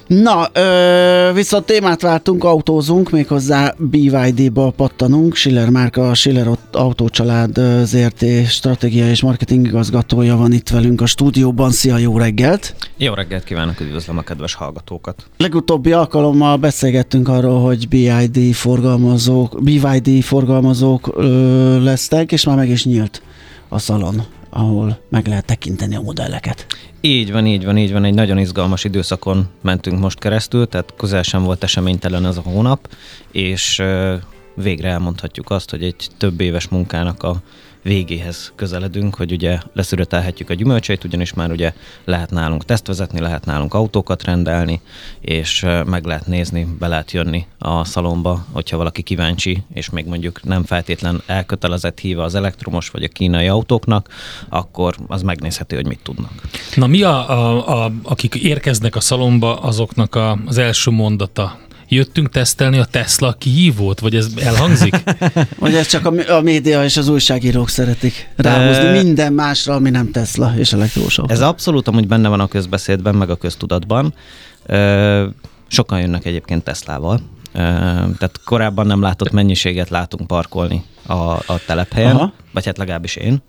Na, viszont témát váltunk, autózunk, méghozzá BYD-ba pattanunk. Schiller márka, a Schiller Autócsalád ZRT stratégia és marketing igazgatója van itt velünk a stúdióban. Szia, jó reggelt! Jó reggelt kívánok, üdvözlöm a kedves hallgatókat! Legutóbbi alkalommal beszélgettünk arról, hogy BYD forgalmazók lesznek, és már meg is nyílt a szalon, ahol meg lehet tekinteni a modelleket. Így van. Egy nagyon izgalmas időszakon mentünk most keresztül, tehát közel sem volt eseménytelen ez a hónap, és végre elmondhatjuk azt, hogy egy több éves munkának a végéhez közeledünk, hogy ugye leszüretelhetjük a gyümölcseit, ugyanis már ugye lehet nálunk tesztvezetni, lehet nálunk autókat rendelni, és meg lehet nézni, be lehet jönni a szalomba, hogyha valaki kíváncsi, és még mondjuk nem feltétlen elkötelezett híve az elektromos vagy a kínai autóknak, akkor az megnézheti, hogy mit tudnak. Na mi akik érkeznek a szalomba, azoknak az első mondata? Jöttünk tesztelni a Tesla kihívót, vagy ez elhangzik? Vagy ez csak a média és az újságírók szeretik ráhozni minden másra, ami nem Tesla és elektromos autó. Ez abszolút amúgy benne van a közbeszédben, meg a köztudatban. Sokan jönnek egyébként Teslával. Tehát korábban nem látott mennyiséget látunk parkolni a telephelyen, aha, vagy hát legalábbis én.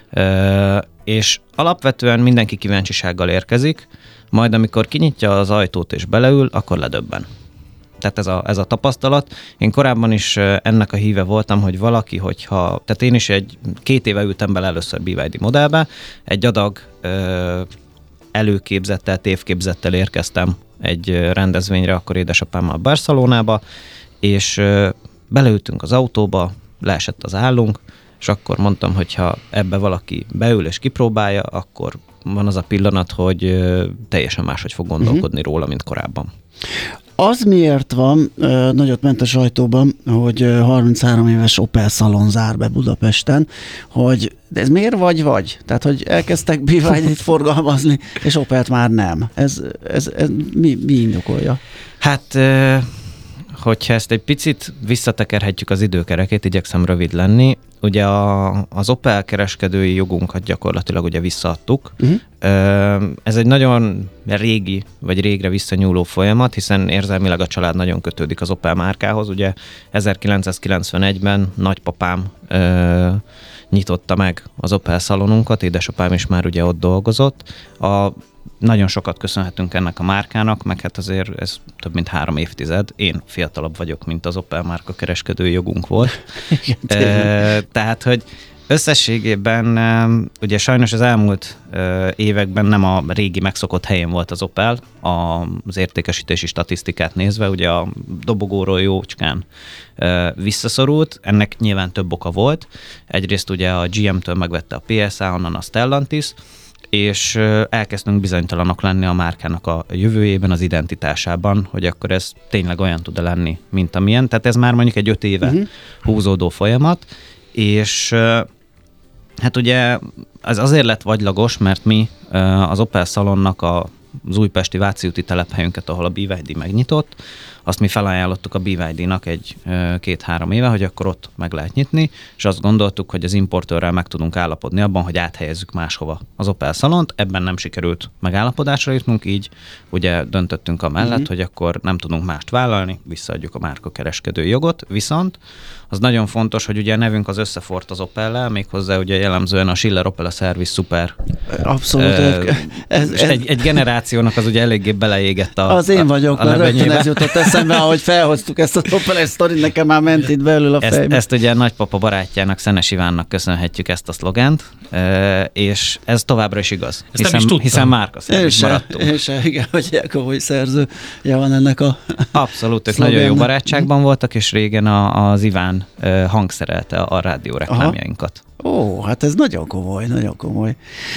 És alapvetően mindenki kíváncsisággal érkezik, majd amikor kinyitja az ajtót és beleül, akkor ledöbben. Tehát ez a tapasztalat. Én korábban is ennek a híve voltam, hogy valaki, tehát én is 2 éve ültem bele először BYD modellbe, egy adag előképzettel, tévképzettel érkeztem egy rendezvényre, akkor édesapámmal Barcelonába, és beleültünk az autóba, leesett az állunk, és akkor mondtam, hogy ha ebbe valaki beül és kipróbálja, akkor van az a pillanat, hogy teljesen máshogy fog gondolkodni róla, mint korábban. Az miért van, nagyot ment a sajtóban, hogy 33 éves Opel szalon zár be Budapesten, hogy de ez miért vagy? Tehát, hogy elkezdtek BYD-t forgalmazni, és Opelt már nem. Ez mi indokolja? Hát, hogyha ezt egy picit visszatekerhetjük az időkerekét, igyekszem rövid lenni. Ugye az Opel kereskedői jogunkat gyakorlatilag ugye visszaadtuk. Ez egy nagyon régi, vagy régre visszanyúló folyamat, hiszen érzelmileg a család nagyon kötődik az Opel márkához. Ugye 1991-ben nagypapám nyitotta meg az Opel szalonunkat, édesapám is már ugye ott dolgozott. Nagyon sokat köszönhetünk ennek a márkának, meg hát azért ez több mint 3 évtized. Én fiatalabb vagyok, mint az Opel márka kereskedői jogunk volt. Tehát, hogy összességében ugye sajnos az elmúlt években nem a régi megszokott helyén volt az Opel, az értékesítési statisztikát nézve, ugye a dobogóról jócskán visszaszorult, ennek nyilván több oka volt. Egyrészt ugye a GM-től megvette a PSA, onnan a Stellantis, és elkezdtünk bizonytalanok lenni a márkának a jövőjében, az identitásában, hogy akkor ez tényleg olyan tud lenni, mint amilyen. Tehát ez már mondjuk egy 5 éve húzódó folyamat, és hát ugye ez azért lett vagylagos, mert mi az Opel szalonnak az újpesti Váci úti telephelyünket, ahol a BYD megnyitott, azt mi felajánlottuk a BYD-nak 2-3 éve, hogy akkor ott meg lehet nyitni, és azt gondoltuk, hogy az importőrrel meg tudunk állapodni abban, hogy áthelyezzük máshova az Opel szalont. Ebben nem sikerült megállapodásra jutnunk, így ugye döntöttünk amellett, hogy akkor nem tudunk mást vállalni, visszaadjuk a márkakereskedői jogot, viszont az nagyon fontos, hogy ugye a nevünk az összefort az Opellel, méghozzá ugye jellemzően a Schiller Opel a Service Super. Abszolút. Egy generációnak az ugye eléggé beleégett az én vagyok, mert rögtön ez jutott eszembe, ahogy felhoztuk ezt a Opel-es sztorit, nekem már ment itt belül a fejbe. Ezt ugye a nagypapa barátjának, Szenes Ivánnak köszönhetjük ezt a szlogánt, és ez továbbra is igaz. Hiszen márkaszerviz maradtunk. És igen, hogy komoly szerzője van ennek a abszolút, ők nagyon jó barátságban voltak, és régen az Iván hangszerelte a rádió reklámjainkat. Ó, hát ez nagyon komoly, nagyon komoly.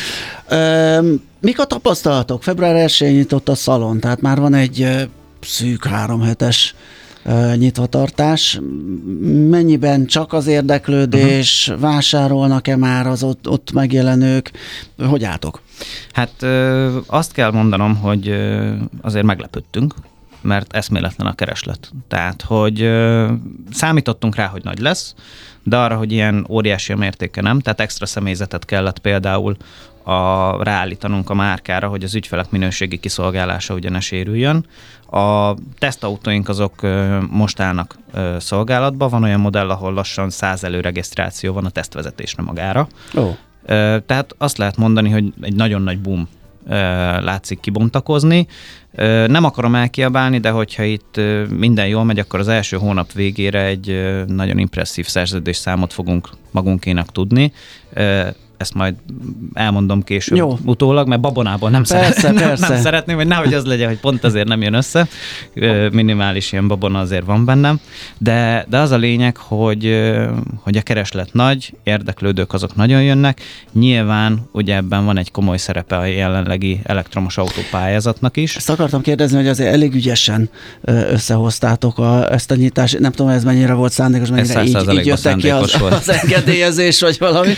Mik a tapasztalatok? Február 1-én nyitott a szalon, tehát már van egy szűk 3 hetes nyitvatartás. Mennyiben csak az érdeklődés, vásárolnak-e már az ott megjelenők? Hogy álltok? Hát azt kell mondanom, hogy azért meglepődtünk, mert eszméletlen a kereslet. Tehát, hogy számítottunk rá, hogy nagy lesz, de arra, hogy ilyen óriási a mértéke nem, tehát extra személyzetet kellett például ráállítanunk a márkára, hogy az ügyfelek minőségi kiszolgálása ugye ne sérüljön. A tesztautóink azok most állnak szolgálatban, van olyan modell, ahol lassan 100 előregisztráció van a tesztvezetésre magára. Oh. Tehát azt lehet mondani, hogy egy nagyon nagy boom látszik kibontakozni. Nem akarom elkiabálni, de hogyha itt minden jól megy, akkor az első hónap végére egy nagyon impresszív szerződésszámot fogunk magunkénak tudni. Ezt majd elmondom később utólag, mert babonából nem szeretném, hogy nehogy az legyen, hogy pont azért nem jön össze. Minimális ilyen babona azért van bennem. De az a lényeg, hogy a kereslet nagy, érdeklődők azok nagyon jönnek. Nyilván ugye ebben van egy komoly szerepe a jelenlegi elektromos autópályázatnak is. Ezt akartam kérdezni, hogy azért elég ügyesen összehoztátok ezt a nyitást. Nem tudom, ez mennyire volt szándékos, mennyire így jöttek ki az engedélyezés, vagy valami.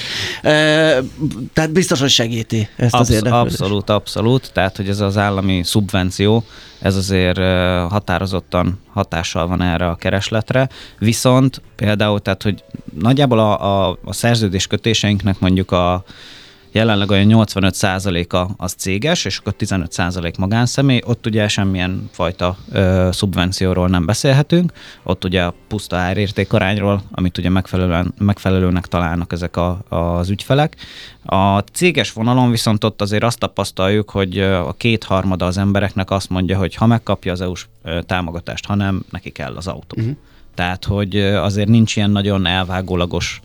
Tehát biztos, hogy segíti ezt az érdeklődést. Abszolút. Tehát, hogy ez az állami szubvenció, ez azért határozottan hatással van erre a keresletre. Viszont például, tehát, hogy nagyjából a szerződéskötéseinknek mondjuk jelenleg olyan 85%-a az céges, és akkor 15% magánszemély, ott ugye semmilyen fajta szubvencióról nem beszélhetünk, ott ugye a puszta árértékarányról, amit ugye megfelelőnek találnak ezek az ügyfelek. A céges vonalon viszont ott azért azt tapasztaljuk, hogy a 2/3 az embereknek azt mondja, hogy ha megkapja az EU-s támogatást, ha nem, neki kell az autó. Uh-huh. Tehát, hogy azért nincs ilyen nagyon elvágólagos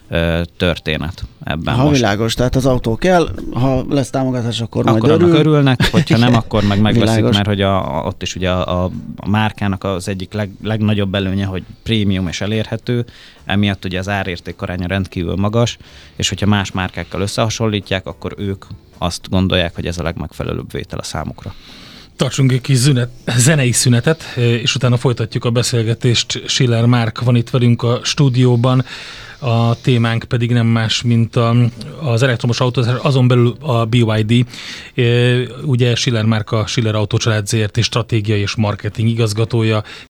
történet ebben ha most. Világos, tehát az autó kell, ha lesz támogatás, akkor majd örülnek, hogyha nem, akkor meg megveszik, mert hogy ott is ugye a márkának az egyik legnagyobb előnye, hogy prémium és elérhető, emiatt ugye az árértékaránya rendkívül magas, és hogyha más márkákkal összehasonlítják, akkor ők azt gondolják, hogy ez a legmegfelelőbb vétel a számukra. Tartsunk egy kis zenei szünetet, és utána folytatjuk a beszélgetést. Schiller Márk van itt velünk a stúdióban, a témánk pedig nem más, mint az elektromos autózás, azon belül a BYD. Ugye Schiller Márk a Schiller Autócsalád Zrt. Stratégiai és marketing igazgatója.